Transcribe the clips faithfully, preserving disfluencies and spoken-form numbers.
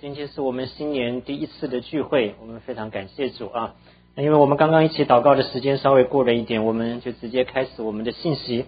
今天是我们新年第一次的聚会，我们非常感谢主啊。那因为我们刚刚一起祷告的时间稍微过了一点，我们就直接开始我们的信息。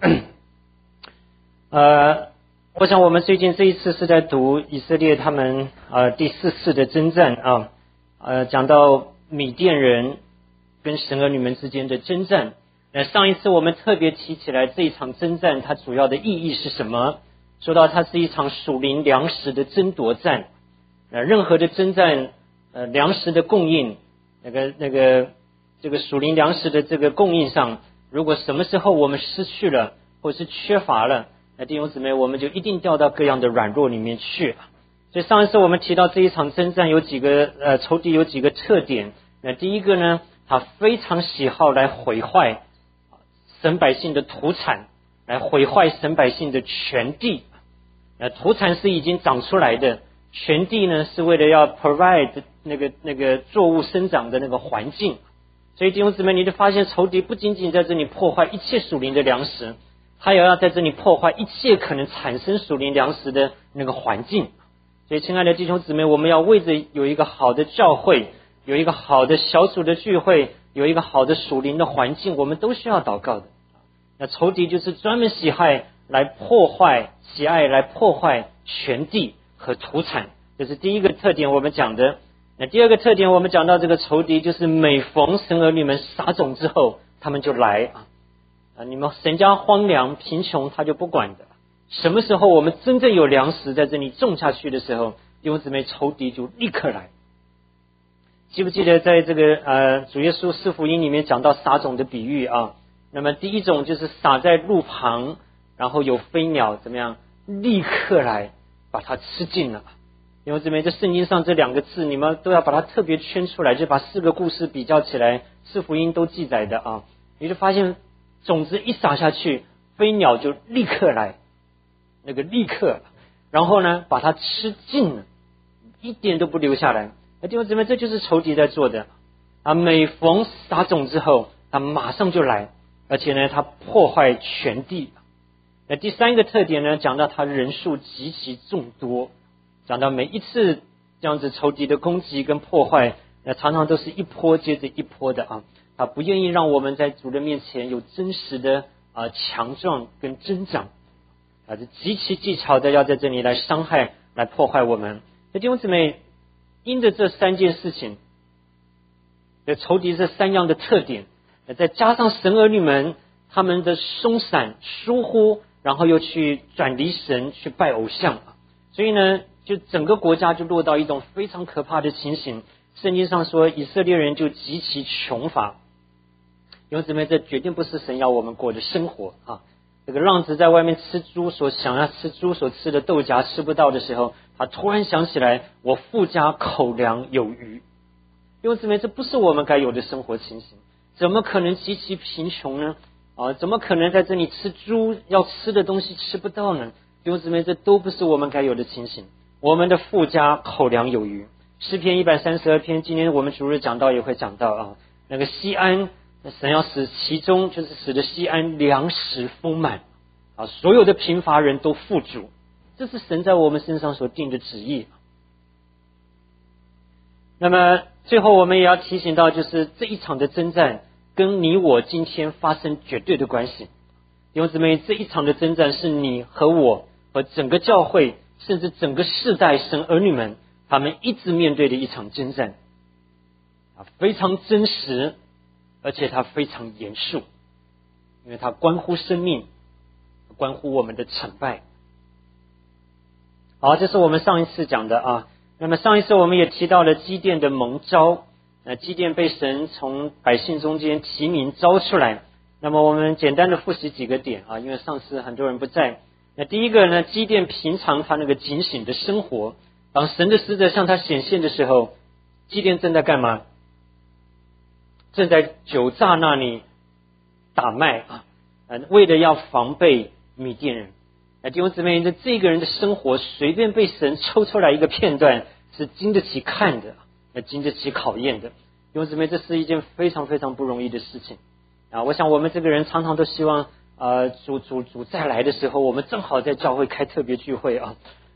呃，我想我们最近这一次是在读以色列他们呃第四次的征战啊，呃讲到米甸人跟神儿女们之间的征战。那上一次我们特别提起来这一场征战，它主要的意义是什么？说到它是一场属灵粮食的争夺战。呃，任何的征战，呃，粮食的供应，那个那个这个属灵粮食的这个供应上，如果什么时候我们失去了，或是缺乏了，那弟兄姊妹，我们就一定掉到各样的软弱里面去。所以上一次我们提到这一场征战有几个呃仇敌有几个特点。那第一个呢，他非常喜好来毁坏神百姓的土产，来毁坏神百姓的全地。呃，土产是已经长出来的，全地呢是为了要 provide 那个那个作物生长的那个环境。所以弟兄姊妹，你就发现仇敌不仅仅在这里破坏一切属灵的粮食，他也要在这里破坏一切可能产生属灵粮食的那个环境。所以亲爱的弟兄姊妹，我们要为着有一个好的教会，有一个好的小组的聚会，有一个好的属灵的环境，我们都需要祷告的。那仇敌就是专门喜爱来破坏，喜爱来破坏全地和土产，这是第一个特点我们讲的。那第二个特点我们讲到这个仇敌，就是每逢神儿女们撒种之后，他们就来啊啊！你们神家荒凉贫穷，他就不管的。什么时候我们真正有粮食在这里种下去的时候，弟兄姊妹，仇敌就立刻来。记不记得在这个呃主耶稣四福音里面讲到撒种的比喻啊？那么第一种就是撒在路旁，然后有飞鸟怎么样，立刻来把它吃尽了。因为这边这圣经上这两个字，你们都要把它特别圈出来，就把四个故事比较起来，四福音都记载的啊，你就发现种子一撒下去，飞鸟就立刻来，那个立刻，然后呢把它吃尽了，一点都不留下来。那弟兄姊妹，这就是仇敌在做的啊！每逢撒种之后，他马上就来，而且呢，他破坏全地。那第三个特点呢，讲到他人数极其众多，讲到每一次这样子仇敌的攻击跟破坏，那常常都是一波接着一波的啊！他不愿意让我们在主的面前有真实的啊强壮跟增长啊，这极其技巧的要在这里来伤害、来破坏我们。那弟兄姊妹，因着这三件事情，仇敌这三样的特点，再加上神儿女们他们的松散疏忽，然后又去转离神，去拜偶像，所以呢，就整个国家就落到一种非常可怕的情形。圣经上说，以色列人就极其穷乏。弟兄姊妹，这绝对不是神要我们过的生活啊！这个浪子在外面吃猪所想要吃猪所吃的豆荚吃不到的时候，他突然想起来，我父家口粮有余。弟兄姊妹，这不是我们该有的生活情形，怎么可能极其贫穷呢？啊，怎么可能在这里吃猪要吃的东西吃不到呢？弟兄姊妹，这都不是我们该有的情形。我们的父家口粮有余。诗篇一百三十二篇，今天我们主日讲到也会讲到啊，那个西安，神要使其中就是使得西安粮食丰满啊，所有的贫乏人都富足，这是神在我们身上所定的旨意。那么最后我们也要提醒到，就是这一场的征战跟你我今天发生绝对的关系。弟兄姊妹，这一场的征战是你和我和整个教会，甚至整个世代神儿女们他们一直面对的一场征战啊，非常真实，而且它非常严肃，因为它关乎生命，关乎我们的成败。好，这是我们上一次讲的啊。那么上一次我们也提到了基甸的蒙召，那基甸被神从百姓中间提名招出来。那么我们简单的复习几个点啊，因为上次很多人不在。那第一个呢，基甸平常他那个警醒的生活，当神的使者向他显现的时候，基甸正在干嘛？正在酒榨那里打麦啊，为了要防备米甸人。弟兄姊妹，这个人的生活随便被神抽出来一个片段，是经得起看的，经得起考验的。弟兄姊妹，这是一件非常非常不容易的事情啊！我想我们这个人常常都希望呃主主主再来的时候，我们正好在教会开特别聚会啊，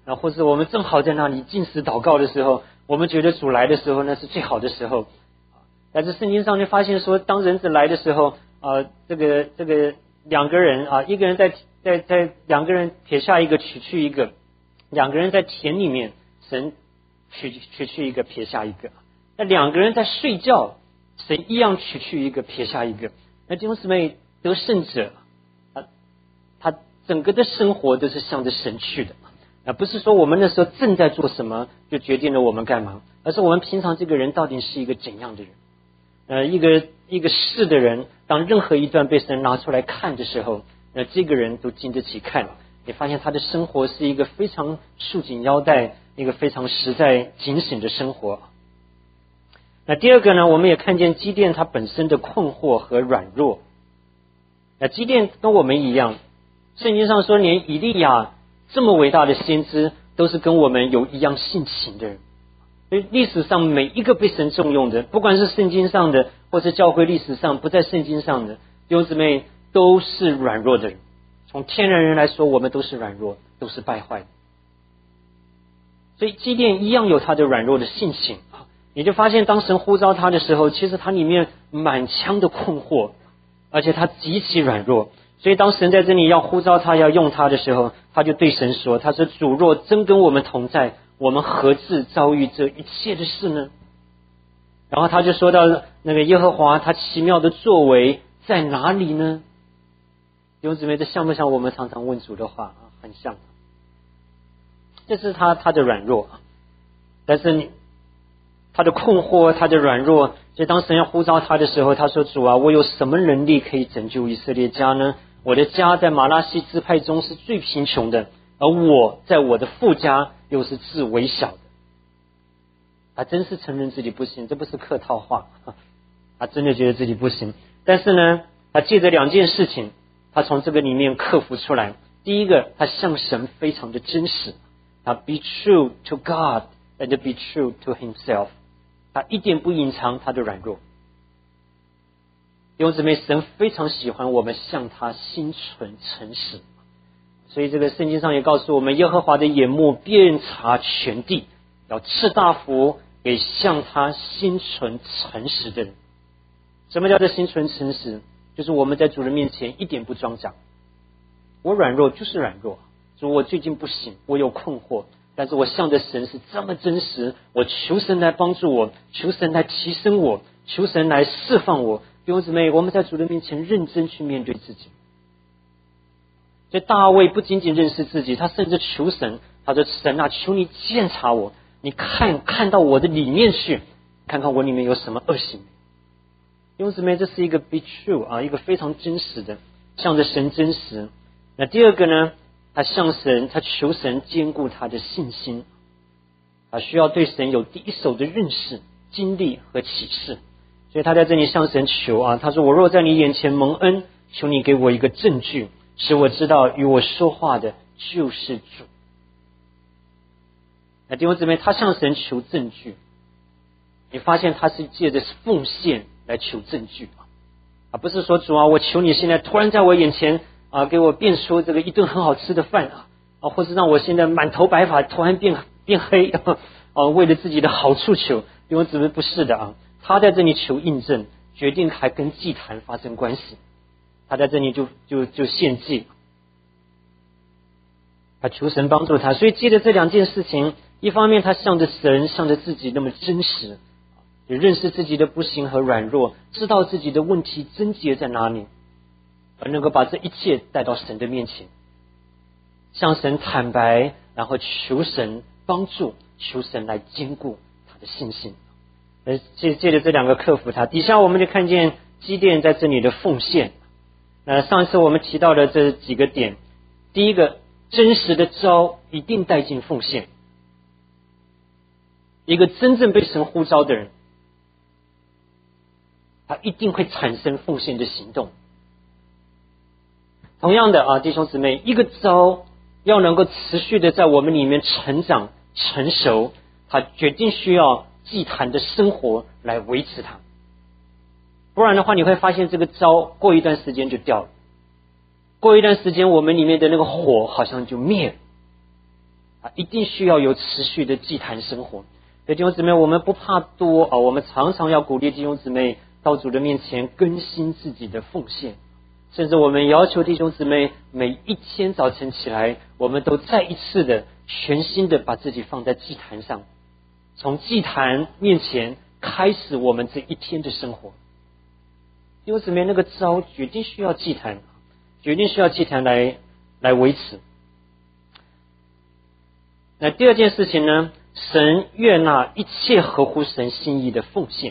那或者我们正好在那里禁食祷告的时候，我们觉得主来的时候那是最好的时候。但是圣经上就发现说，当人子来的时候，啊，这个这个两个人啊，一个人在在在两个人撇下一个取去一个，两个人在田里面，神取取去一个撇下一个。那两个人在睡觉，神一样取去一个撇下一个。那弟兄姊妹，得胜者啊，他整个的生活都是向着神去的。啊，不是说我们那时候正在做什么就决定了我们干嘛，而是我们平常这个人到底是一个怎样的人。呃，一个一个是的人，当任何一段被神拿出来看的时候，那这个人都经得起看。你发现他的生活是一个非常束紧腰带，一个非常实在警醒的生活。那第二个呢，我们也看见基甸他本身的困惑和软弱。那基甸跟我们一样，圣经上说连以利亚这么伟大的先知都是跟我们有一样性情的人。所以历史上每一个被神重用的，不管是圣经上的或是教会历史上不在圣经上的弟兄姊妹，都是软弱的人。从天然人来说，我们都是软弱，都是败坏的。所以基甸一样有他的软弱的性情。你就发现当神呼召他的时候，其实他里面满腔的困惑，而且他极其软弱。所以当神在这里要呼召他要用他的时候，他就对神说，他说主若真跟我们同在，我们何至遭遇这一切的事呢？然后他就说到那个耶和华他奇妙的作为在哪里呢？弟兄姊妹，这像不像我们常常问主的话啊？很像。这是他他的软弱，但是你他的困惑，他的软弱。所以当神要呼召他的时候，他说主啊，我有什么能力可以拯救以色列家呢？我的家在马拉西支派中是最贫穷的，而我在我的父家又是至微小的。他真是承认自己不行，这不是客套话，他真的觉得自己不行。但是呢，他借着两件事情，他从这个里面克服出来。第一个，他向神非常的真实，他 be true to God and be true to himself， 他一点不隐藏他的软弱。弟兄姊妹，神非常喜欢我们向他心存诚实，所以这个圣经上也告诉我们，耶和华的眼目遍察全地，要赐大福给向他心存诚实的人。什么叫做心存诚实？就是我们在主人面前一点不装假。我软弱就是软弱，主我最近不行，我有困惑，但是我向着神是这么真实，我求神来帮助我，求神来提升我，求神来释放我。弟兄姊妹，我们在主人面前认真去面对自己。所以大卫不仅仅认识自己，他甚至求神，他说神啊，求你鉴察我，你看看到我的里面去，看看我里面有什么恶行。弟兄姊妹，这是一个 be true 啊，一个非常真实的，向着神真实。那第二个呢，他向神，他求神坚固他的信心，他需要对神有第一手的认识、经历和启示。所以他在这里向神求啊，他说我若在你眼前蒙恩，求你给我一个证据，使我知道与我说话的就是主。那弟兄姊妹，他向神求证据，你发现他是借着奉献来求证据啊，不是说主啊，我求你现在突然在我眼前啊，给我变出这个一顿很好吃的饭啊，啊，或是让我现在满头白发突然变变黑啊，为了自己的好处求。弟兄姊妹，不是的啊，他在这里求印证，决定还跟祭坛发生关系，他在这里就就就献祭，他求神帮助他。所以借着这两件事情，一方面他向着神，向着自己那么真实，也认识自己的不行和软弱，知道自己的问题症结在哪里，而能够把这一切带到神的面前，向神坦白，然后求神帮助，求神来坚固他的信心。呃，借借着这两个克服他。底下我们就看见基甸在这里的奉献。那上一次我们提到的这几个点，第一个，真实的招一定带进奉献。一个真正被神呼召的人，他一定会产生奉献的行动。同样的啊，弟兄姊妹，一个招要能够持续的在我们里面成长成熟，他决定需要祭坛的生活来维持它。不然的话，你会发现这个招过一段时间就掉了，过一段时间我们里面的那个火好像就灭了啊， 他一定需要有持续的祭坛生活。所以弟兄姊妹，我们不怕多啊，我们常常要鼓励弟兄姊妹到主的面前更新自己的奉献，甚至我们要求弟兄姊妹每一天早晨起来，我们都再一次的全心的把自己放在祭坛上，从祭坛面前开始我们这一天的生活。弟兄姊妹，那个招决定需要祭坛，决定需要祭坛来来维持。那第二件事情呢，神悦纳一切合乎神心意的奉献。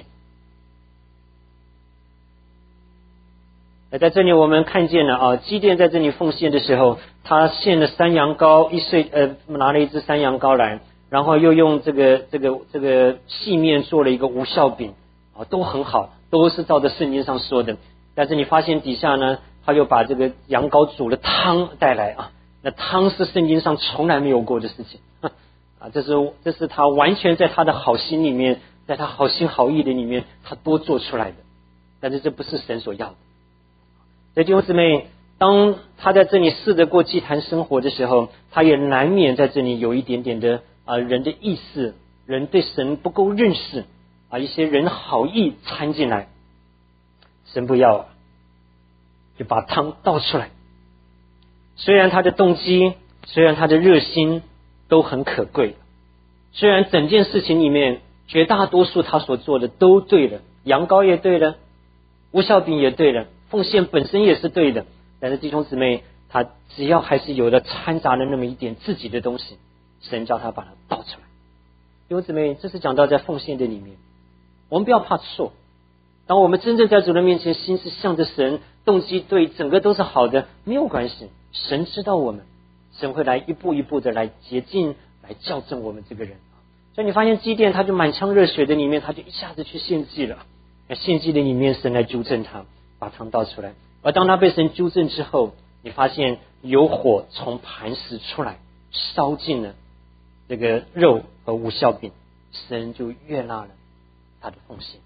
那在这里我们看见了啊，基甸在这里奉献的时候，他献了山羊羔一岁，呃，拿了一只山羊羔来，然后又用这个这个这个细面做了一个无酵饼啊，都很好，都是照着圣经上说的。但是你发现底下呢，他又把这个羊羔煮了汤带来啊，那汤是圣经上从来没有过的事情啊，这是这是他完全在他的好心里面，在他好心好意的里面，他多做出来的。但是这不是神所要的。所以弟兄姊妹，当他在这里试着过祭坛生活的时候，他也难免在这里有一点点的啊人的意识，人对神不够认识啊，一些人好意掺进来，神不要，就把汤倒出来。虽然他的动机，虽然他的热心都很可贵，虽然整件事情里面绝大多数他所做的都对了，羊羔也对了，无酵饼也对了，奉献本身也是对的，但是弟兄姊妹，他只要还是有了掺杂了那么一点自己的东西，神叫他把它倒出来。弟兄姊妹，这是讲到在奉献的里面，我们不要怕错。当我们真正在主的面前，心是向着神，动机对，整个都是好的，没有关系。神知道我们，神会来一步一步的来洁净，来校正我们这个人。所以你发现基甸他就满腔热血的里面，他就一下子去献祭了。那献祭的里面，神来纠正他，把汤倒出来。而当他被神纠正之后，你发现有火从磐石出来，烧尽了这个肉和无酵饼，神就悦纳了他的奉献。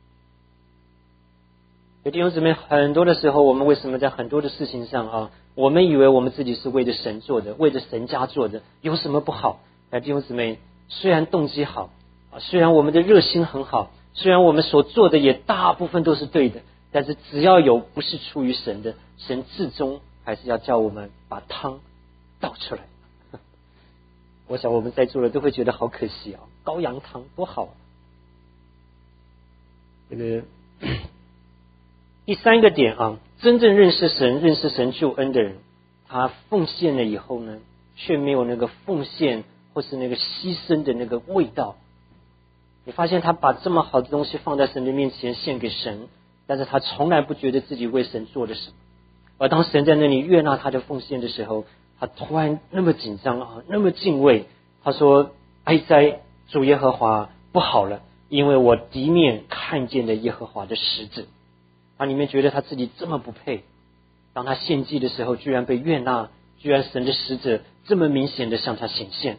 弟兄姊妹，很多的时候，我们为什么在很多的事情上啊，我们以为我们自己是为着神做的，为着神家做的，有什么不好？弟兄姊妹，虽然动机好啊，虽然我们的热心很好，虽然我们所做的也大部分都是对的，但是只要有不是出于神的，神至终还是要叫我们把汤倒出来。我想我们在座的都会觉得好可惜啊，羔羊汤多好啊。这个第三个点啊，真正认识神、认识神救恩的人，他奉献了以后呢，却没有那个奉献或是那个牺牲的那个味道。你发现他把这么好的东西放在神的面前献给神，但是他从来不觉得自己为神做了什么。而当神在那里悦纳他的奉献的时候，他突然那么紧张啊，那么敬畏。他说：哀哉，主耶和华，不好了，因为我敌面看见了耶和华的使者。他里面觉得他自己这么不配，当他献祭的时候居然被悦纳，居然神的使者这么明显的向他显现。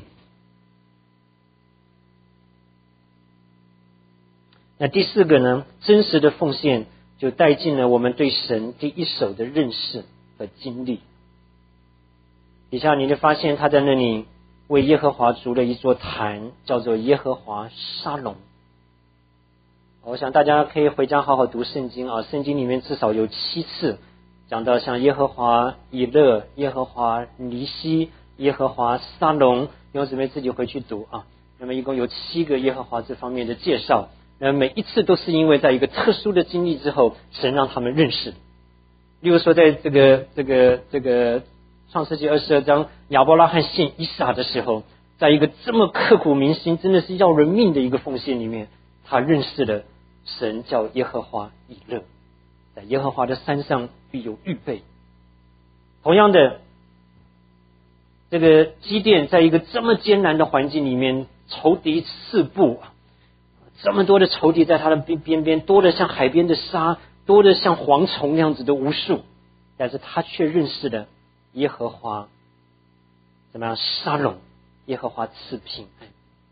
那第四个呢，真实的奉献就带进了我们对神第一手的认识和经历。底下你就发现他在那里为耶和华筑了一座坛，叫做耶和华沙龙。我想大家可以回家好好读圣经啊，圣经里面至少有七次讲到像耶和华以勒、耶和华尼西、耶和华沙龙，弟兄姊妹自己回去读啊。那么一共有七个耶和华这方面的介绍，那每一次都是因为在一个特殊的经历之后，神让他们认识。例如说，在这个这个这个创世纪二十二章，亚伯拉罕献以撒的时候，在一个这么刻骨铭心，真的是要人命的一个奉献里面，他认识了神叫耶和华以勒，在耶和华的山上必有预备。同样的，这个基甸在一个这么艰难的环境里面，仇敌四布，这么多的仇敌在他的边边，多的像海边的沙，多的像蝗虫那样子的无数，但是他却认识了耶和华怎么样沙龙，耶和华赐平安。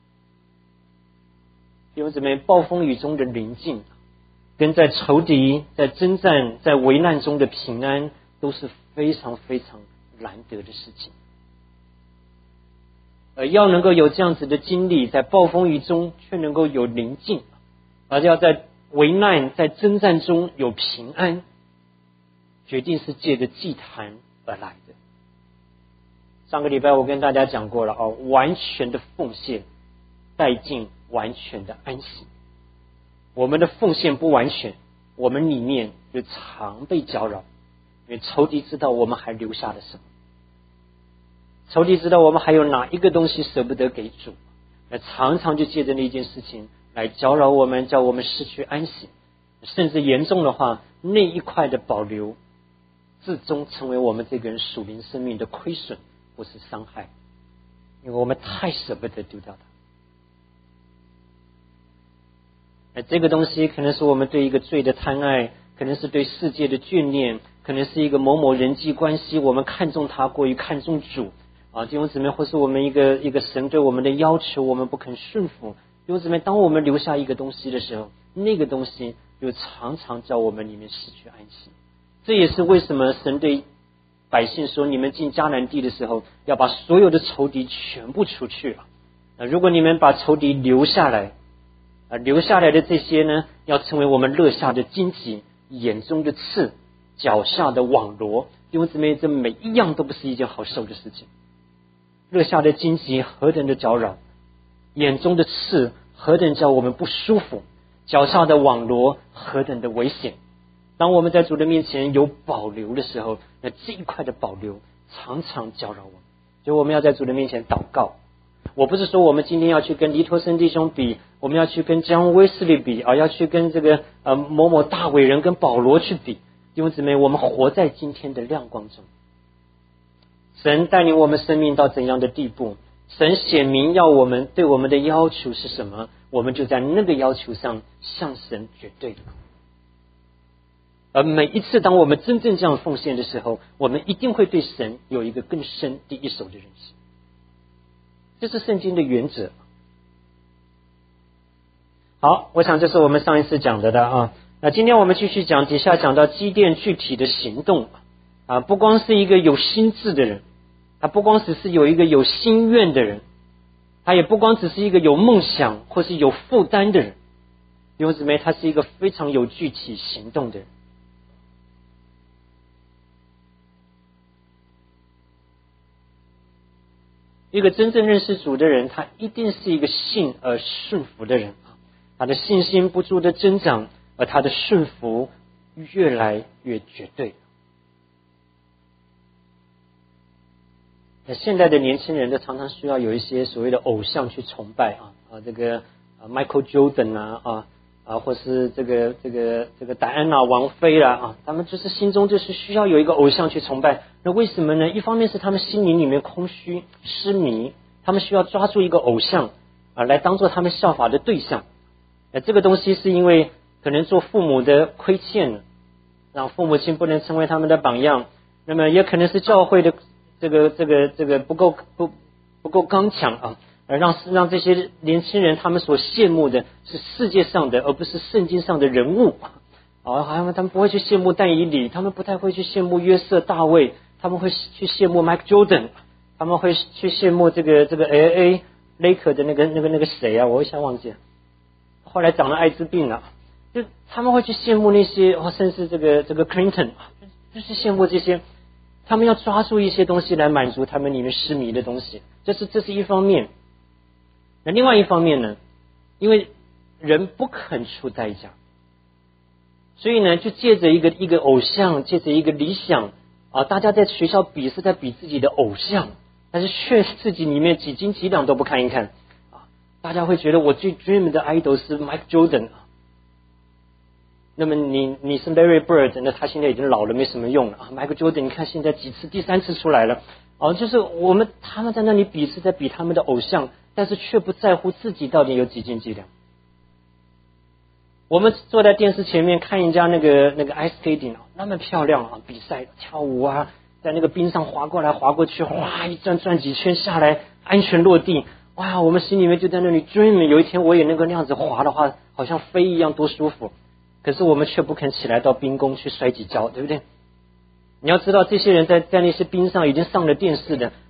弟兄姊妹，暴风雨中的宁静，跟在仇敌、在征战、在危难中的平安，都是非常非常难得的事情。 呃，要能够有这样子的经历，在暴风雨中却能够有宁静，而要在危难、在征战中有平安，决定是借着祭坛而来的。上个礼拜我跟大家讲过了哦，完全的奉献带进完全的安息。我们的奉献不完全，我们里面就常被搅扰，因为仇敌知道我们还留下了什么，仇敌知道我们还有哪一个东西舍不得给主，那常常就借着那件事情来搅扰我们，叫我们失去安息，甚至严重的话，那一块的保留最终成为我们这个人属灵生命的亏损或是伤害，因为我们太舍不得丢掉它。那这个东西可能是我们对一个罪的贪爱，可能是对世界的眷恋，可能是一个某某人际关系，我们看重它过于看重主啊，弟兄姊妹，或是我们一个一个神对我们的要求，我们不肯顺服。弟兄姊妹，当我们留下一个东西的时候，那个东西就常常叫我们里面失去安息。这也是为什么神对百姓说，你们进迦南地的时候，要把所有的仇敌全部除去啊。那如果你们把仇敌留下来，啊，留下来的这些呢，要成为我们肋下的荆棘，眼中的刺，脚下的网罗。弟兄姊妹，这每一样都不是一件好受的事情。肋下的荆棘何等的搅扰，眼中的刺何等叫我们不舒服，脚下的网罗何等的危险。当我们在主的面前有保留的时候，那这一块的保留常常搅扰我们，所以我们要在主的面前祷告。我不是说我们今天要去跟尼托森弟兄比，我们要去跟江威斯利比，而要去跟这个呃某某大伟人跟保罗去比。弟兄姊妹，我们活在今天的亮光中，神带领我们生命到怎样的地步，神显明要我们对我们的要求是什么，我们就在那个要求上向神绝对。而每一次当我们真正这样奉献的时候，我们一定会对神有一个更深第一手的认识，这是圣经的原则。好，我想这是我们上一次讲的的啊。那今天我们继续讲，底下讲到基甸具体的行动啊，不光是一个有心智的人，他不光只是有一个有心愿的人，他也不光只是一个有梦想或是有负担的人，弟兄姊妹，他是一个非常有具体行动的人。一个真正认识主的人，他一定是一个信而顺服的人，他的信心不住的增长，而他的顺服越来越绝对。那现在的年轻人都常常需要有一些所谓的偶像去崇拜啊啊，这个啊 Michael Jordan 啊啊啊，或是这个这个这个戴安娜王妃啦啊，他们就是心中就是需要有一个偶像去崇拜。那为什么呢？一方面是他们心灵里面空虚失迷，他们需要抓住一个偶像啊来当做他们效法的对象。那这个东西是因为可能做父母的亏欠了，让父母亲不能成为他们的榜样，那么也可能是教会的这个这个这个不够不不够刚强啊，而让让这些年轻人他们所羡慕的是世界上的，而不是圣经上的人物啊，好像他们不会去羡慕但以理，他们不太会去羡慕约瑟大卫，他们会去羡慕 Mike Jordan， 他们会去羡慕这个这个 L A Laker 的那个那个那个谁啊，我一下忘记了，后来长了艾滋病了，就他们会去羡慕那些哦，甚至这个这个 Clinton， 就是羡慕这些，他们要抓住一些东西来满足他们里面失迷的东西，这是这是一方面。那另外一方面呢，因为人不肯出代价，所以呢，就借着一个一个偶像，借着一个理想啊，大家在学校比是在比自己的偶像，但是却自己里面几斤几两都不看一看啊，大家会觉得我最 dream 的 idol 是 Mike Jordan 啊，那么你你是 Larry Bird， 那他现在已经老了没什么用了啊。Michael Jordan 你看现在几次第三次出来了啊，就是我们他们在那里比是在比他们的偶像，但是却不在乎自己到底有几斤几两。我们坐在电视前面看人家那个那个 ice skating 啊，那么漂亮啊，比赛跳舞啊，在那个冰上滑过来滑过去，哗一转转几圈下来，安全落地，哇，我们心里面就在那里 dream， 有一天我也能够那样子滑的话，好像飞一样多舒服。可是我们却不肯起来到冰宫去摔几跤，对不对？你要知道，这些人在在那些冰上已经上了电视的，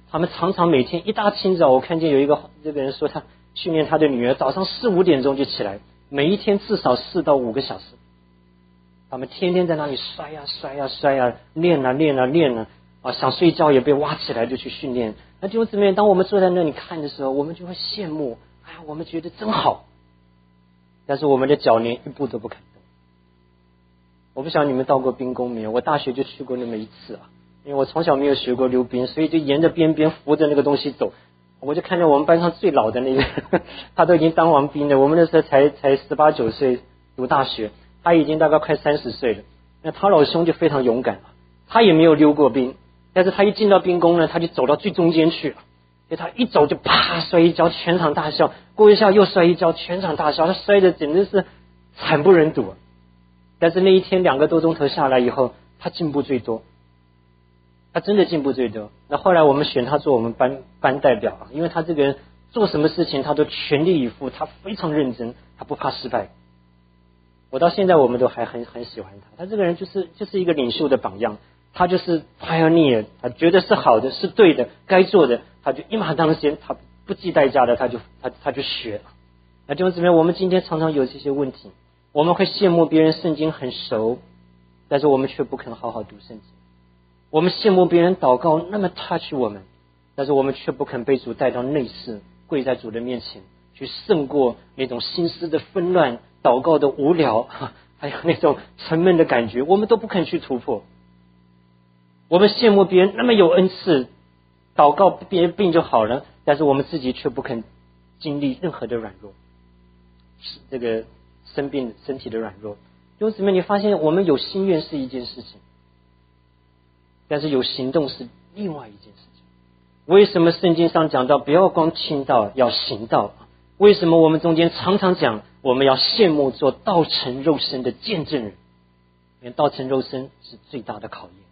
他们常常每天一大清早，我看见有一个这个人说他训练他的女儿，早上四五点钟就起来，每一天至少四到五个小时。他们天天在那里摔呀摔呀摔呀，练啊练啊练啊，啊想睡觉也被挖起来就去训练。那弟兄姊妹，当我们坐在那里看的时候，我们就会羡慕，哎呀，我们觉得真好。但是我们的脚连一步都不肯动。我不晓得你们到过冰宫没有？我大学就去过那么一次啊，因为我从小没有学过溜冰，所以就沿着边边扶着那个东西走。我就看见我们班上最老的那个，他都已经当完兵了。我们那时候才才十八九岁读大学，他已经大概快三十岁了。那他老兄就非常勇敢啊，他也没有溜过冰，但是他一进到冰宫呢，他就走到最中间去了。所以他一走就啪摔一跤，全场大笑。过一下又摔一跤，全场大笑。他摔的简直是惨不忍睹。但是那一天两个多钟头下来以后，他进步最多。他真的进步最多。那后来我们选他做我们班班代表啊，因为他这个人做什么事情他都全力以赴，他非常认真，他不怕失败。我到现在我们都还很很喜欢他。他这个人就是就是一个领袖的榜样，他就是 pioneer， 他觉得是好的，是对的，该做的，他就一马当先，他不计代价的，他就他他就学。那弟兄姊妹，我们今天常常有这些问题，我们会羡慕别人圣经很熟，但是我们却不肯好好读圣经。我们羡慕别人祷告那么 touch 我们，但是我们却不肯被主带到内室，跪在主的面前，去胜过那种心思的纷乱、祷告的无聊，还有那种沉闷的感觉，我们都不肯去突破。我们羡慕别人那么有恩赐，祷告别人病就好了，但是我们自己却不肯经历任何的软弱，这个生病身体的软弱。弟兄姊妹，你发现我们有心愿是一件事情，但是有行动是另外一件事情。为什么圣经上讲到不要光听到，要行道？为什么我们中间常常讲我们要羡慕做道成肉身的见证人？因为道成肉身是最大的考验。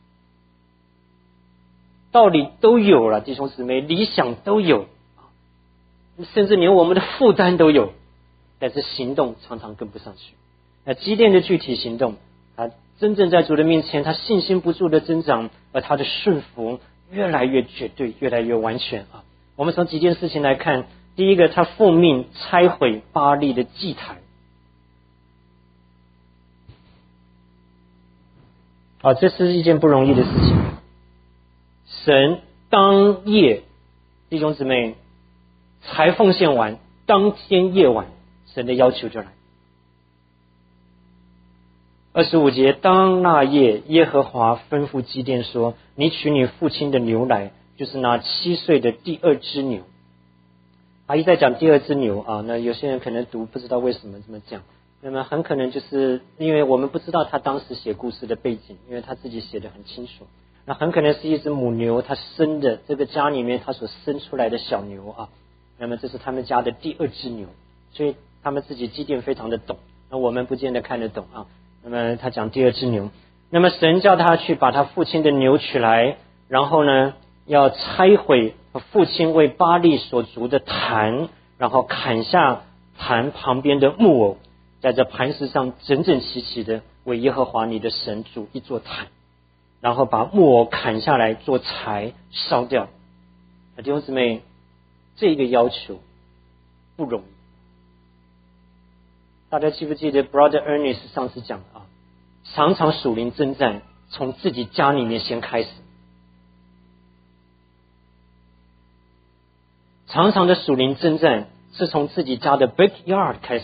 道理都有了，弟兄姊妹，理想都有，甚至连我们的负担都有，但是行动常常跟不上去。那基甸的具体行动，他真正在主的面前，他信心不住的增长，而他的顺服越来越绝对，越来越完全啊！我们从几件事情来看，第一个，他奉命拆毁巴力的祭坛。啊，这是一件不容易的事情。神当夜，弟兄姊妹，才奉献完，当天夜晚，神的要求就来。二十五节，当那夜，耶和华吩咐基甸说：“你取你父亲的牛来，就是那七岁的第二只牛。”他一再讲第二只牛啊，那有些人可能读不知道为什么这么讲，那么很可能就是因为我们不知道他当时写故事的背景，因为他自己写得很清楚。那很可能是一只母牛，他生的这个家里面他所生出来的小牛啊，那么这是他们家的第二只牛，所以他们自己基甸非常的懂，那我们不见得看得懂啊。那么他讲第二只牛，那么神叫他去把他父亲的牛取来，然后呢要拆毁父亲为巴力所筑的坛，然后砍下坛旁边的木偶，在这磐石上整整齐齐的为耶和华你的神筑一座坛，然后把木偶砍下来做柴烧掉。弟兄姊妹，这个要求不容易。大家记不记得 Brother Ernest 上次讲的啊？常常属灵征战从自己家里面先开始，常常的属灵征战是从自己家的 backyard 开始。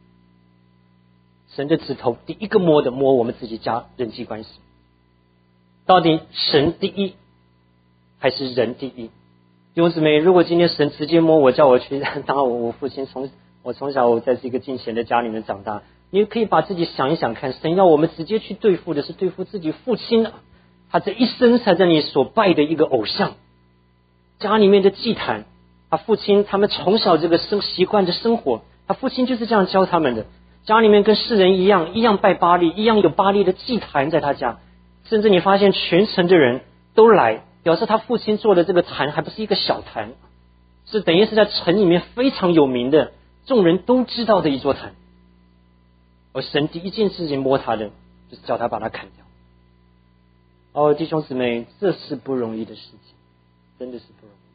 神的指头第一个摸的摸我们自己家人际关系，到底神第一还是人第一？弟兄姊妹，如果今天神直接摸我，叫我去当我我父亲，从我从小我在这个敬虔的家里面长大，你可以把自己想一想看，神要我们直接去对付的是对付自己父亲啊，他这一生才在你所拜的一个偶像，家里面的祭坛，他父亲他们从小这个生习惯的生活，他父亲就是这样教他们的，家里面跟世人一样，一样拜巴力，一样有巴力的祭坛在他家，甚至你发现全城的人都来，表示他父亲做的这个坛还不是一个小坛，是等于是在城里面非常有名的，众人都知道的一座坛。而神第一件事情摸他的，就是叫他把它砍掉。哦，弟兄姊妹，这是不容易的事情，真的是不容易。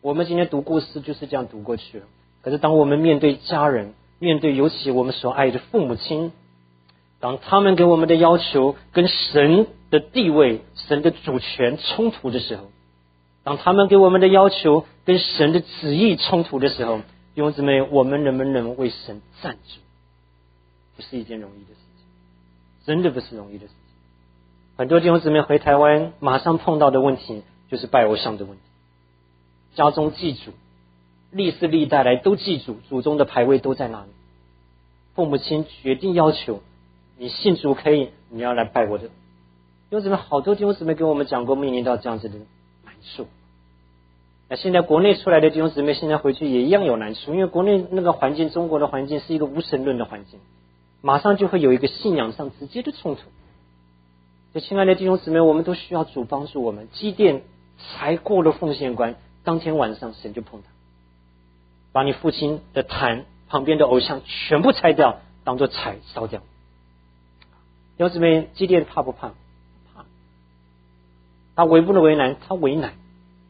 我们今天读故事就是这样读过去了。可是当我们面对家人，面对尤其我们所爱的父母亲，当他们给我们的要求跟神的地位、神的主权冲突的时候，当他们给我们的要求跟神的旨意冲突的时候，弟兄姊妹，我们能不能为神站住？不是一件容易的事情，真的不是容易的事情。很多弟兄姊妹回台湾，马上碰到的问题就是拜偶像的问题。家中祭祖，历世历代来都祭祖，祖宗的牌位都在那里。父母亲决定要求你信主可以，你要来拜我的。弟兄姊妹，好多弟兄姊妹跟我们讲过面临到这样子的难处。那现在国内出来的弟兄姊妹，现在回去也一样有难处，因为国内那个环境，中国的环境是一个无神论的环境，马上就会有一个信仰上直接的冲突。所以亲爱的弟兄姊妹，我们都需要主帮助我们。基甸才过了奉献关，当天晚上神就碰他，把你父亲的坛旁边的偶像全部拆掉，当作柴烧掉。弟兄姊妹，基甸怕不怕？怕。他为不能为难？他为难。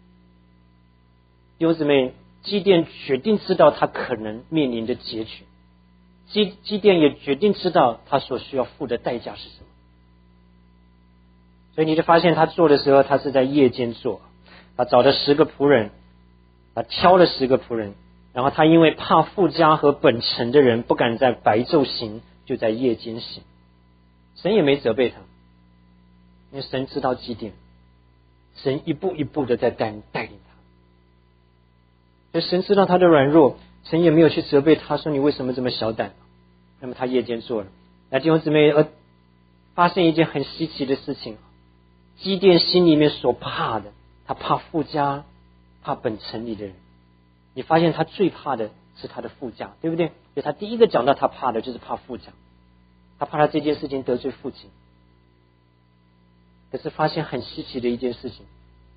弟兄姊妹，基甸决定知道他可能面临的结局，基基甸也决定知道他所需要付的代价是什么。所以你就发现他做的时候，他是在夜间做，他找了十个仆人，他挑了十个仆人，然后他因为怕富家和本城的人不敢在白昼行，就在夜间行。神也没责备他，因为神知道基甸，神一步一步的在带带领他。所以神知道他的软弱，神也没有去责备他，说你为什么这么小胆。那么他夜间做了。那弟兄姊妹，呃，发现一件很稀奇的事情，基甸心里面所怕的，他怕富家，怕本城里的人。你发现他最怕的是他的富家，对不对？所以他第一个讲到他怕的就是怕富家，他怕他这件事情得罪父亲。可是发现很稀奇的一件事情，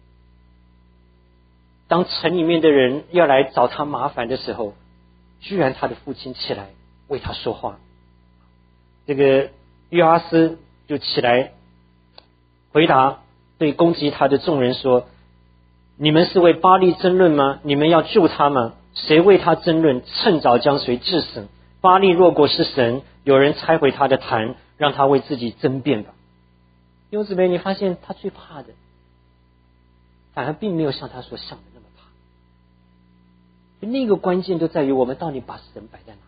当城里面的人要来找他麻烦的时候，居然他的父亲起来为他说话。这个约阿斯就起来回答对攻击他的众人说，你们是为巴力争论吗？你们要救他吗？谁为他争论，趁早将谁治死。巴力若果是神，有人拆毁他的坛，让他为自己争辩吧。弟兄姊妹，你发现他最怕的反而并没有像他所想的那么怕。那个关键就在于我们到底把神摆在哪。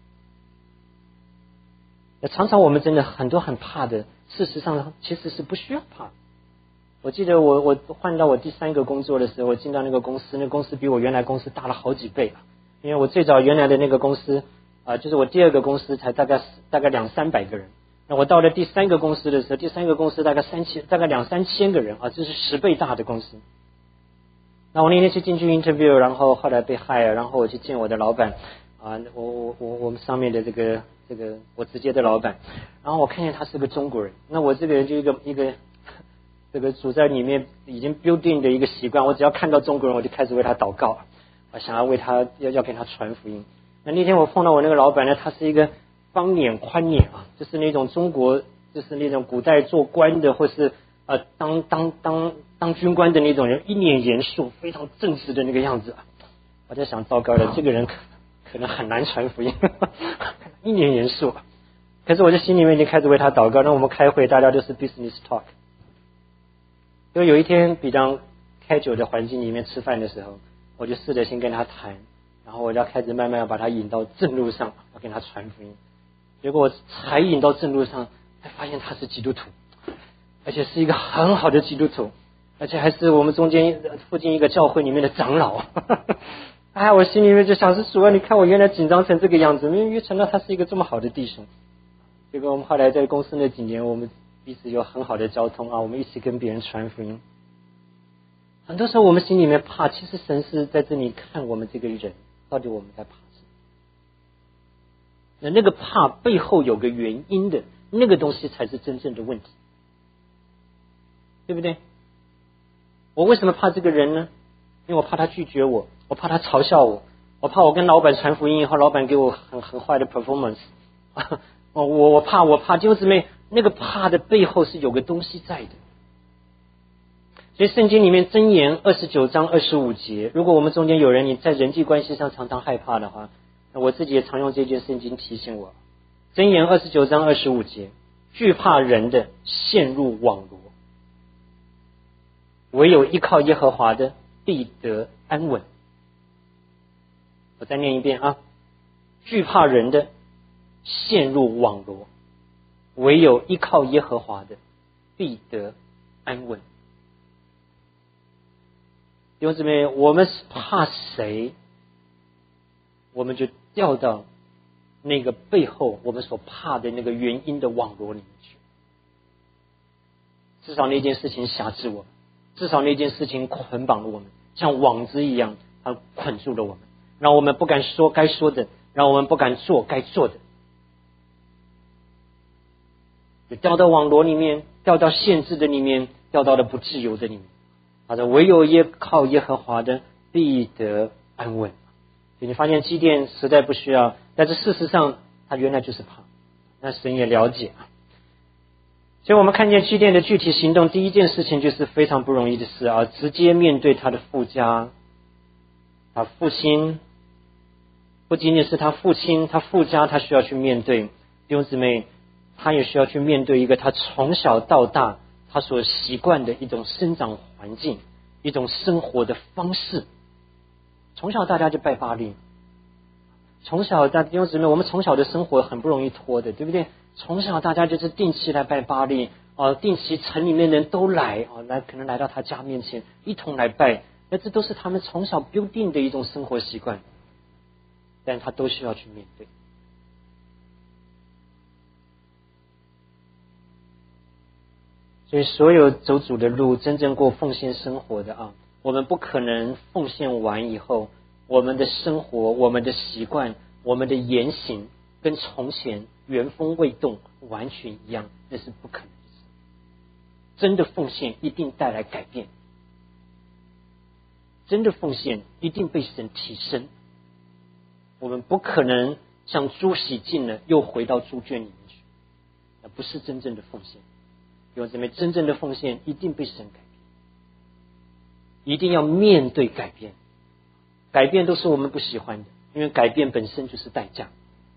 常常我们真的很多很怕的，事实上其实是不需要怕。我记得我我换到我第三个工作的时候，我进到那个公司，那公司比我原来公司大了好几倍啊。因为我最早原来的那个公司啊、呃，就是我第二个公司才大概大概两三百个人。那我到了第三个公司的时候，第三个公司大概三千大概两三千个人啊，这是十倍大的公司。那我那天去进去 interview， 然后后来被 hire， 然后我去见我的老板啊，我我我我们上面的这个这个我直接的老板，然后我看见他是个中国人，那我这个人就一个一个这个主在里面已经 building 的一个习惯，我只要看到中国人我就开始为他祷告，我想要为他要要给他传福音。那那天我碰到我那个老板呢，他是一个方脸宽脸啊，就是那种中国就是那种古代做官的或是呃当当当当军官的那种人，一脸严肃非常正直的那个样子。我在想糟糕了，这个人可可能很难传福音一脸严肃。可是我在心里面已经开始为他祷告。那我们开会大家都是 business talk， 就有一天比较开酒的环境里面吃饭的时候，我就试着先跟他谈，然后我就要开始慢慢要把他引到正路上，要跟他传福音。结果我才引到正路上，才发现他是基督徒，而且是一个很好的基督徒，而且还是我们中间附近一个教会里面的长老。哎，我心里面就想是主啊，你看我原来紧张成这个样子，没有想到他是一个这么好的弟兄。结果我们后来在公司那几年，我们彼此有很好的交通啊，我们一起跟别人传福音。很多时候我们心里面怕，其实神是在这里看我们这个人到底我们在怕什么。那那个怕背后有个原因的，那个东西才是真正的问题，对不对？我为什么怕这个人呢？因为我怕他拒绝我，我怕他嘲笑我，我怕我跟老板传福音以后，老板给我很很坏的 performance。我我怕我怕弟兄姊妹，那个怕的背后是有个东西在的。 所以圣经里面箴言二十九章二十五节，如果我们中间有人你在人际关系上常常害怕的话，那我自己也常用这件圣经提醒我。箴言二十九章二十五节，惧怕人的陷入网罗，唯有依靠耶和华的必得安稳。我再念一遍啊，惧怕人的陷入网罗，唯有依靠耶和华的必得安稳。弟兄姊妹，我们怕谁，我们就掉到那个背后我们所怕的那个原因的网罗里面去。至少那件事情辖制我们，至少那件事情捆绑了我们，像网子一样，它捆住了我们，让我们不敢说该说的，让我们不敢做该做的，就掉到网罗里面，掉到限制的里面，掉到了不自由的里面。他说唯有耶靠耶和华的必得安稳。所以你发现基甸实在不需要，但是事实上他原来就是怕，那神也了解啊。所以我们看见基甸的具体行动，第一件事情就是非常不容易的事啊，直接面对他的父家，他父亲，不仅仅是他父亲，他父家他需要去面对。弟兄姊妹，他也需要去面对一个他从小到大他所习惯的一种生长环境，一种生活的方式。从小大家就拜巴力，从小大弟兄姊妹，我们从小的生活很不容易脱的，对不对？从小大家就是定期来拜巴力，哦，定期城里面的人都来，哦，来可能来到他家面前一同来拜，那这都是他们从小 build in 的一种生活习惯，但他都需要去面对。所以所有走主的路，真正过奉献生活的啊，我们不可能奉献完以后，我们的生活、我们的习惯、我们的言行跟从前原封未动完全一样，那是不可能的事。真的奉献一定带来改变，真的奉献一定被神提升。我们不可能像猪洗净了又回到猪圈里面去，那不是真正的奉献。有姊妹，真正的奉献一定被神改变，一定要面对改变。改变都是我们不喜欢的，因为改变本身就是代价。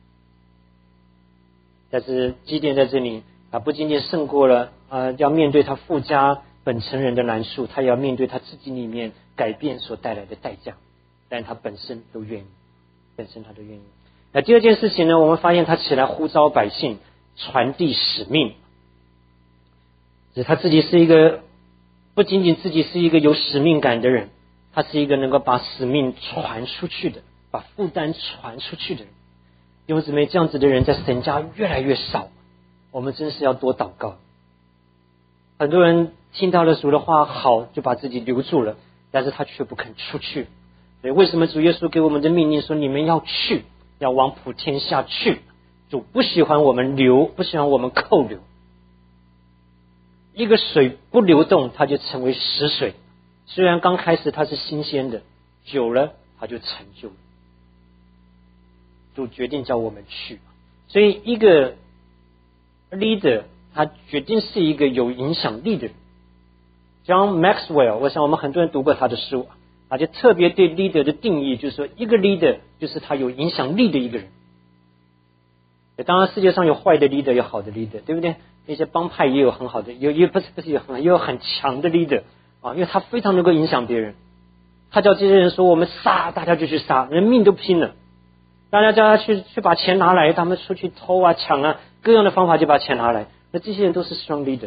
但是基甸在这里啊，不仅仅胜过了啊，要面对他父家本城人的难处，他也要面对他自己里面改变所带来的代价，但他本身都愿意，本身他都愿意。那第二件事情呢，我们发现他起来呼召百姓，传递使命。他自己是一个不仅仅自己是一个有使命感的人，他是一个能够把使命传出去的，把负担传出去的人。弟兄姊妹，这样子的人在神家越来越少，我们真是要多祷告。很多人听到了主的话好，就把自己留住了，但是他却不肯出去。所以为什么主耶稣给我们的命令说你们要去，要往普天下去？主不喜欢我们留，不喜欢我们扣留。一个水不流动，它就成为死水。虽然刚开始它是新鲜的，久了它就陈旧了。主决定叫我们去，所以一个 leader 他决定是一个有影响力的人。John Maxwell， 我想我们很多人读过他的书，他就特别对 leader 的定义，就是说一个 leader 就是他有影响力的一个人。当然世界上有坏的 leader， 有好的 leader， 对不对？那些帮派也有很好的，有也不是不是有很也有很强的 leader 啊，因为他非常能够影响别人。他叫这些人说我们杀，大家就去杀，人命都拼了。大家叫他去去把钱拿来，他们出去偷啊抢啊，各样的方法就把钱拿来。那这些人都是 strong leader。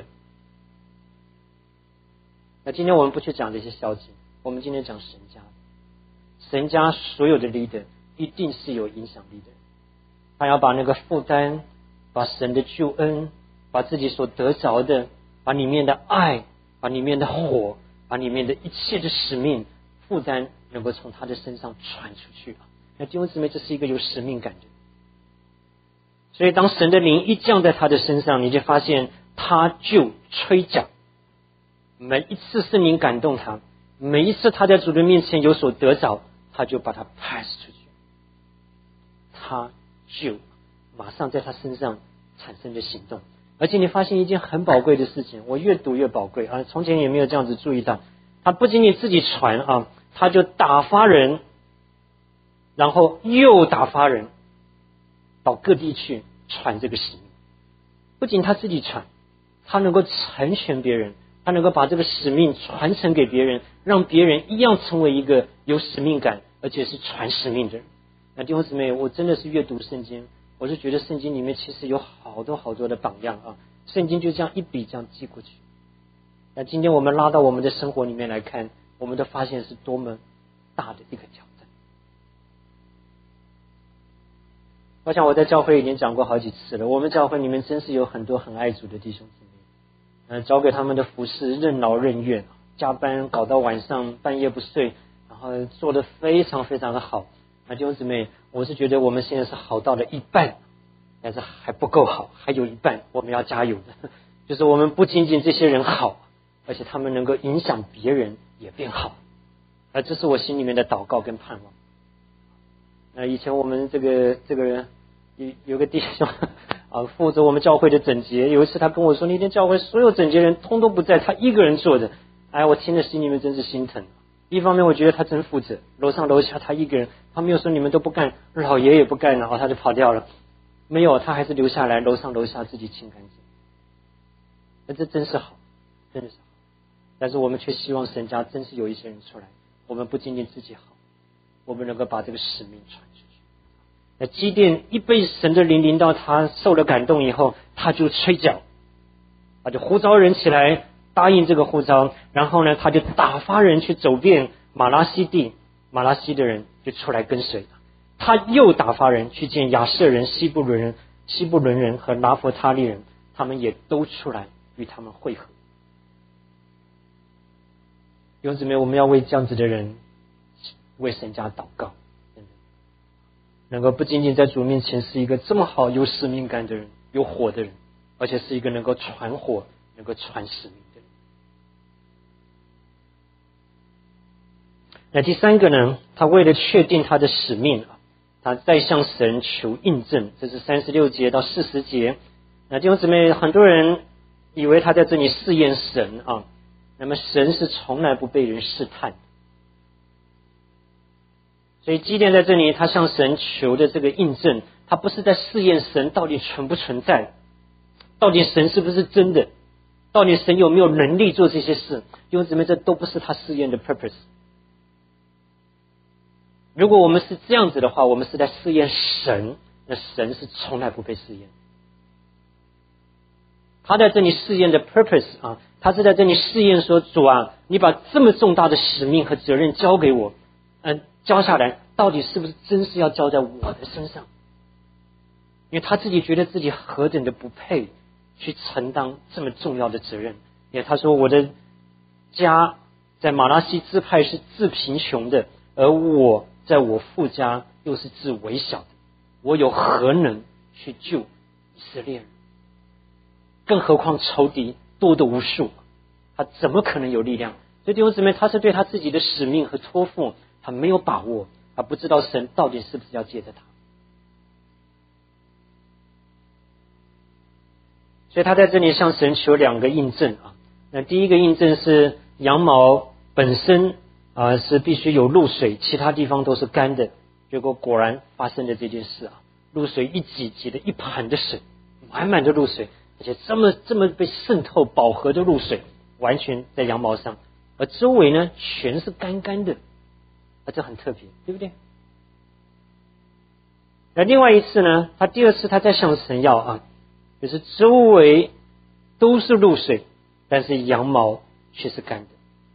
那今天我们不去讲这些消极，我们今天讲神家。神家所有的 leader 一定是有影响力的，他要把那个负担，把神的救恩，把自己所得着的，把里面的爱，把里面的火，把里面的一切的使命负担能够从他的身上传出去。那弟兄姊妹，这是一个有使命感的。所以当神的灵一降在他的身上，你就发现他就吹角。每一次圣灵感动他，每一次他在主的面前有所得着，他就把它 pass 出去，他就马上在他身上产生的行动。 而且你发现一件很宝贵的事情，我越读越宝贵啊！从前也没有这样子注意到，他不仅仅自己传啊，他就打发人，然后又打发人到各地去传这个使命。不仅他自己传，他能够成全别人，他能够把这个使命传承给别人，让别人一样成为一个有使命感而且是传使命的人。那弟兄姊妹，我真的是阅读圣经，我是觉得圣经里面其实有好多好多的榜样啊，圣经就这样一笔这样记过去。那今天我们拉到我们的生活里面来看，我们的发现是多么大的一个挑战。我想我在教会已经讲过好几次了，我们教会里面真是有很多很爱主的弟兄姊妹，呃，交给他们的服事任劳任怨，加班搞到晚上半夜不睡，然后做得非常非常的好。那弟兄姊妹，我是觉得我们现在是好到了一半，但是还不够好，还有一半我们要加油的。就是我们不仅仅这些人好，而且他们能够影响别人也变好，而这是我心里面的祷告跟盼望。那以前我们这个这个人有有个弟兄啊，负责我们教会的整洁，有一次他跟我说，那天教会所有整洁人通都不在，他一个人坐着。哎，我听了心里面真是心疼。一方面我觉得他真负责，楼上楼下他一个人，他没有说你们都不干，老爷也不干，然后他就跑掉了。没有，他还是留下来，楼上楼下自己清干净。那这真是好，真的是好。但是我们却希望神家真是有一些人出来，我们不仅仅自己好，我们能够把这个使命传出去。那基甸一被神的灵临到他，受了感动以后，他就吹角，他就呼召人起来，答应这个呼召，然后呢，他就打发人去走遍马拉西地，马拉西的人就出来跟随他。他又打发人去见亚舍人、西布伦人、西布伦人和拿弗他利人，他们也都出来与他们会合。弟兄姊妹，我们要为这样子的人为神家祷告，能够不仅仅在主面前是一个这么好有使命感的人，有火的人，而且是一个能够传火、能够传使命的人。那第三个呢，他为了确定他的使命啊，他再向神求印证，这是三十六节到四十节。那弟兄姊妹，很多人以为他在这里试验神啊，那么神是从来不被人试探的。所以基甸在这里他向神求的这个印证，他不是在试验神到底存不存在，到底神是不是真的，到底神有没有能力做这些事。弟兄姊妹，这都不是他试验的 purpose。如果我们是这样子的话，我们是在试验神，那神是从来不被试验。他在这里试验的 purpose 啊，他是在这里试验说，主啊，你把这么重大的使命和责任交给我，嗯、呃，交下来，到底是不是真是要交在我的身上？因为他自己觉得自己何等的不配去承担这么重要的责任。因为他说，我的家在马拉西支派是自贫穷的，而我在我父家又是自微小的，我有何能去救以色列人？更何况仇敌多得无数，他怎么可能有力量？所以弟兄姊妹，他是对他自己的使命和托付他没有把握，他不知道神到底是不是要借着他。所以他在这里向神求两个印证啊。那第一个印证是羊毛本身啊是必须有露水，其他地方都是干的。结果果然发生了这件事啊，露水一挤，挤了一盘的水，满满的露水，而且这么这么被渗透饱和的露水，完全在羊毛上，而周围呢全是干干的，啊，这很特别，对不对？那另外一次呢，他第二次他再向神要啊，就是周围都是露水，但是羊毛却是干的，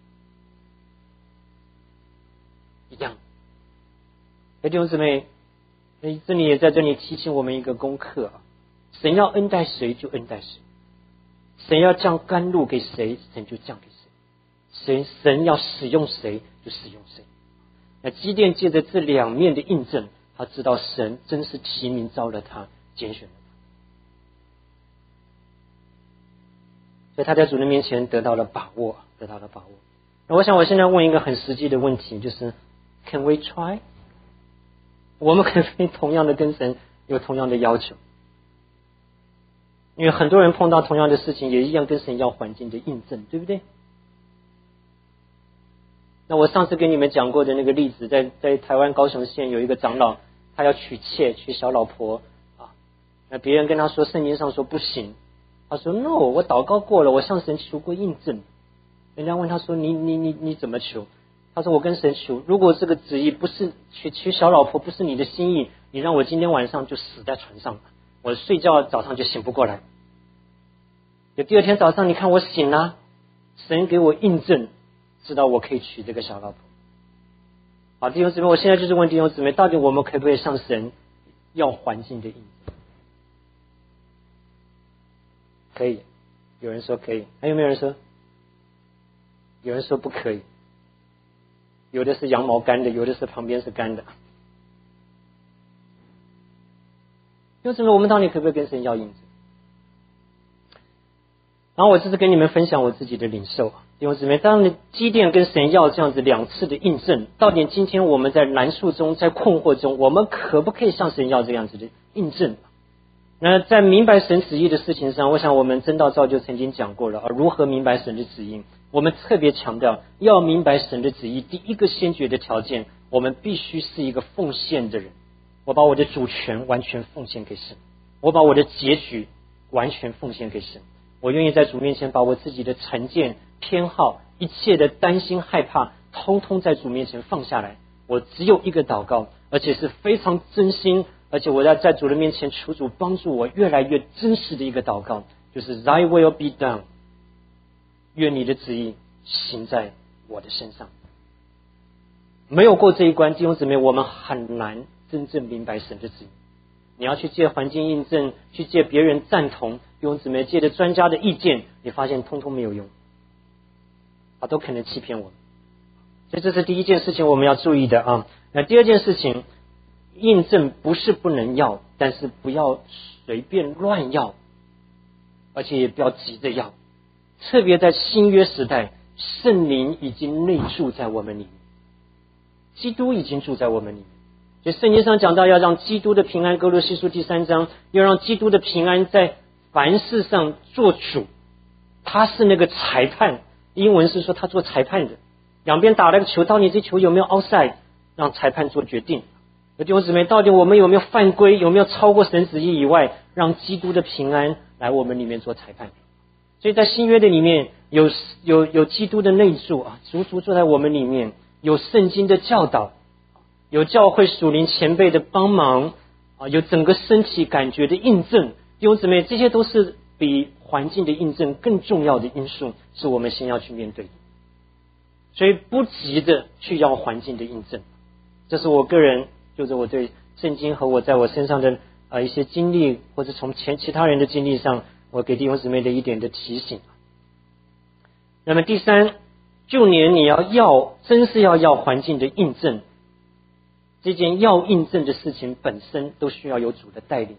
一样。弟兄姊妹，这里也在这里提醒我们一个功课啊，神要恩待谁就恩待谁，神要降甘露给谁，神就降给谁，神神要使用谁就使用谁。那基甸借着这两面的印证，他知道神真是提名召了他，拣选了他，所以他在主的面前得到了把握，得到了把握。那我想我现在问一个很实际的问题，就是 Can we try？ 我们可不可以同样的跟神有同样的要求？ 因为很多人碰到同样的事情，也一样跟神要环境的印证，对不对？那我上次跟你们讲过的那个例子，在在台湾高雄县有一个长老，他要娶妾娶小老婆啊，那别人跟他说圣经上说不行，他说 no， 我祷告过了，我向神求过印证。人家问他说你你你你怎么求？他说我跟神求，如果这个旨意不是娶娶小老婆不是你的心意，你让我今天晚上就死在船上，我睡觉早上就醒不过来。就第二天早上你看我醒了，神给我印证，知道我可以娶这个小老婆。好，弟兄姊妹，我现在就是问弟兄姊妹，到底我们可不可以向神要环境的印证？可以，有人说可以，还有没有人说？有人说不可以，有的是羊毛干的，有的是旁边是干的。弟兄姊妹，我们到底可不可以跟神要印证？然后我这次跟你们分享我自己的领受，弟兄姊妹，当你基甸跟神要这样子两次的印证，到底今天我们在难处中，在困惑中，我们可不可以向神要这样子的印证？那在明白神旨意的事情上，我想我们真道造就曾经讲过了，而如何明白神的旨意，我们特别强调要明白神的旨意，第一个先决的条件，我们必须是一个奉献的人。我把我的主权完全奉献给神，我把我的结局完全奉献给神，我愿意在主面前把我自己的成见、偏好、一切的担心、害怕，通通在主面前放下来。我只有一个祷告，而且是非常真心，而且我要在主的面前求主帮助我越来越真实的一个祷告，就是 Thy will be done， 愿你的旨意行在我的身上。没有过这一关，弟兄姊妹，我们很难真正明白神的旨意。你要去借环境印证，去借别人赞同，弟兄姊妹借的专家的意见，你发现通通没有用，啊，都可能欺骗我们。所以这是第一件事情我们要注意的啊。那第二件事情，印证不是不能要，但是不要随便乱要，而且也不要急着要。特别在新约时代，圣灵已经内住在我们里面，基督已经住在我们里面。所以圣经上讲到要让基督的平安，哥罗西书第三章，要让基督的平安在凡事上做主。他是那个裁判，英文是说他做裁判的，两边打了个球，到底这球有没有 outside， 让裁判做决定。弟兄姊妹，到底我们有没有犯规，有没有超过神旨意以外，让基督的平安来我们里面做裁判。所以在新约的里面有有有基督的内住啊，足足坐在我们里面，有圣经的教导，有教会属灵前辈的帮忙啊，有整个身体感觉的印证。弟兄姊妹，这些都是比环境的印证更重要的因素，是我们先要去面对的。所以不急着去要环境的印证，这是我个人就是我对圣经和我在我身上的呃一些经历，或者从前其他人的经历上，我给弟兄姊妹的一点的提醒。那么第三，就连你要要真是要要环境的印证，这件要印证的事情本身都需要有主的带领。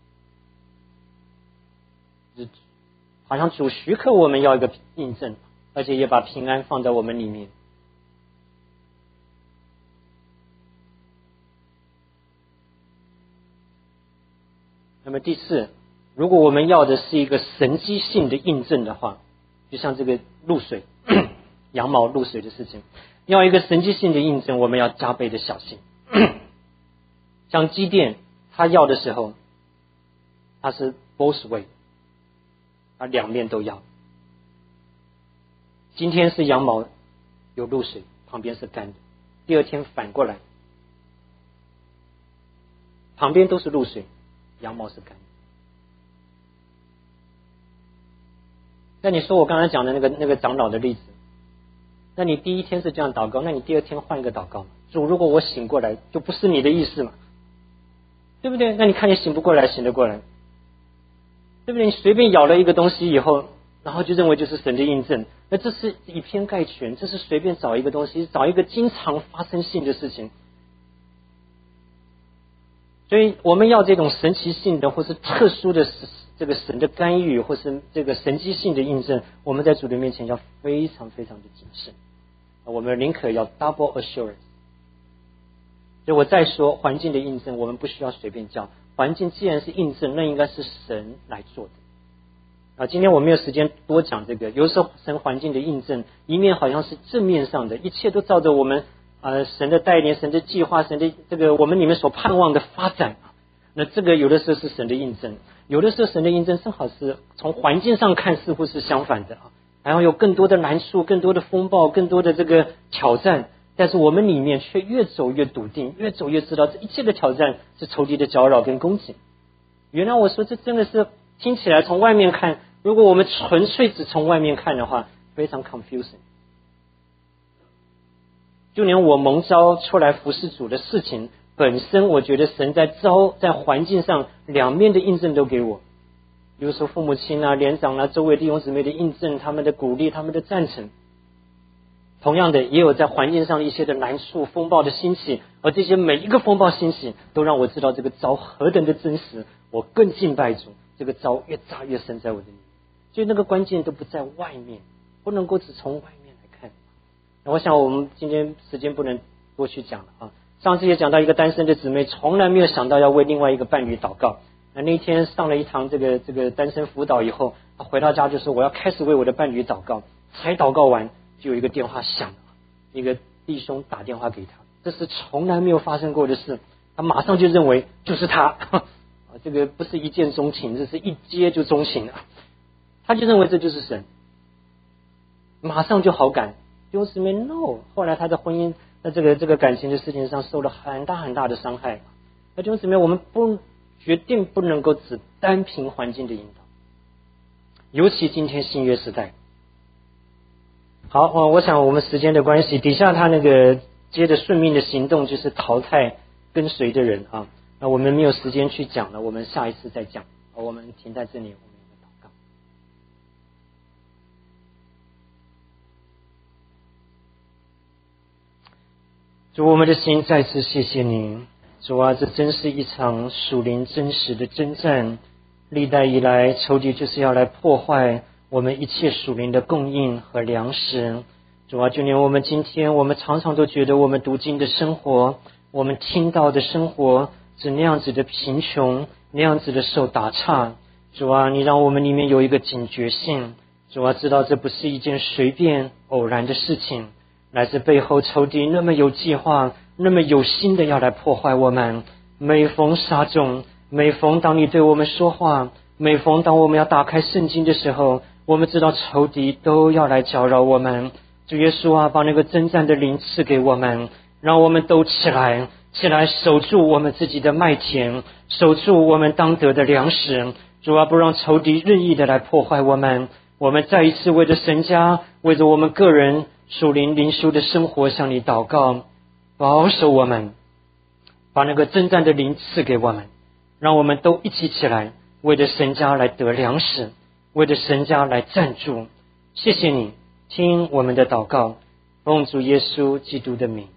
好像主许可我们要一个印证，而且也把平安放在我们里面。那么第四，如果我们要的是一个神迹性的印证的话，就像这个露水羊毛露水的事情，要一个神迹性的印证，我们要加倍的小心。像基甸他要的时候，他是 both way， 他两面都要。今天是羊毛有露水，旁边是干的，第二天反过来，旁边都是露水，羊毛是干的。那你说我刚才讲的那个那个长老的例子，那你第一天是这样祷告，那你第二天换一个祷告，主，如果我醒过来，就不是你的意思嘛，对不对？那你看你醒不过来，醒得过来，对不对？你随便咬了一个东西以后，然后就认为就是神的印证，那这是以偏概全，这是随便找一个东西，找一个经常发生性的事情。所以我们要这种神奇性的或是特殊的这个神的干预，或是这个神迹性的印证，我们在主的面前要非常非常的谨慎，我们宁可要 double assurance。 所以我再说环境的印证，我们不需要随便叫，环境既然是印证，那应该是神来做的， 啊，今天我没有时间多讲这个。有时候神环境的印证，一面好像是正面上的，一切都照着我们呃神的带领、神的计划、神的这个我们里面所盼望的发展。那这个有的时候是神的印证，有的时候神的印证正好是从环境上看似乎是相反的啊，然后有更多的难处、更多的风暴、更多的这个挑战，但是我们里面却越走越笃定，越走越知道这一切的挑战是仇敌的搅扰跟攻击。原来我说这真的是听起来从外面看，如果我们纯粹只从外面看的话，非常 confusing。 就连我蒙召出来服侍主的事情本身，我觉得神在招在环境上两面的印证都给我，比如说父母亲啊、连长啊、周围弟兄姊妹的印证，他们的鼓励、他们的赞成。同样的，也有在环境上一些的难处、风暴的兴起，而这些每一个风暴兴起都让我知道这个招何等的真实，我更敬拜主，这个招越扎越深在我的里面。所以那个关键都不在外面，不能够只从外面来看。那我想我们今天时间不能多去讲了啊。上次也讲到一个单身的姊妹从来没有想到要为另外一个伴侣祷告，那那天上了一堂这个这个单身辅导以后，她回到家就说我要开始为我的伴侣祷告，才祷告完就有一个电话响了，一个弟兄打电话给他，这是从来没有发生过的事，他马上就认为就是他，这个不是一见钟情，这是一接就钟情了，他就认为这就是神，马上就好感。弟兄姊妹 no， 后来他的婚姻在这个这个感情的事情上受了很大很大的伤害。那弟兄姊妹，我们不决定不能够只单凭环境的引导，尤其今天新约时代。好，我我想我们时间的关系，底下他那个接着顺命的行动就是淘汰跟随的人啊。那我们没有时间去讲了，我们下一次再讲。我们停在这里，我们有个祷告。主，我们的心再次谢谢你，主啊，这真是一场属灵真实的征战。历代以来，仇敌就是要来破坏我们一切属灵的供应和粮食。主啊，就连我们今天，我们常常都觉得我们读经的生活，我们听到的生活是那样子的贫穷，那样子的受打岔。主啊，你让我们里面有一个警觉性，主啊，知道这不是一件随便偶然的事情，来自背后仇敌那么有计划，那么有心的要来破坏我们。每逢杀众，每逢当你对我们说话，每逢当我们要打开圣经的时候，我们知道仇敌都要来搅扰我们。主耶稣啊，把那个征战的灵赐给我们，让我们都起来起来守住我们自己的麦田，守住我们当得的粮食。主啊，不让仇敌任意的来破坏我们。我们再一次为着神家，为着我们个人属灵灵修的生活向你祷告，保守我们，把那个征战的灵赐给我们，让我们都一起起来，为着神家来得粮食，为着神家来赞助。谢谢你，听我们的祷告，奉主耶稣基督的名。